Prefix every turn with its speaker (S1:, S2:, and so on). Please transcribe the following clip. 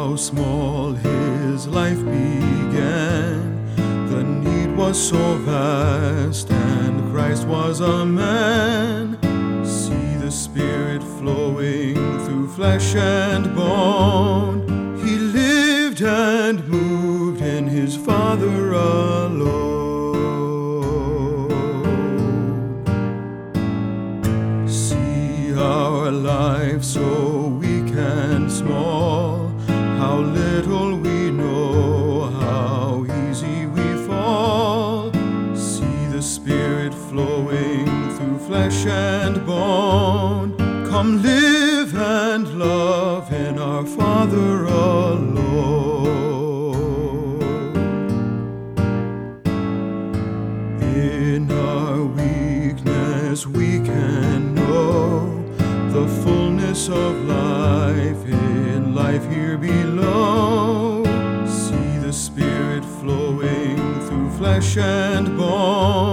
S1: how small his life began. The need was so vast, and Christ was a man. See the Spirit flowing through flesh and bone. He lived and moved in his Father alone. See our life so weak and small, how little we know, how easy we fall. See the Spirit flowing through flesh and bone. Come live and love in our Father alone. In our weakness we can know the fullness of life in life here below. See the Spirit flowing through flesh and bone.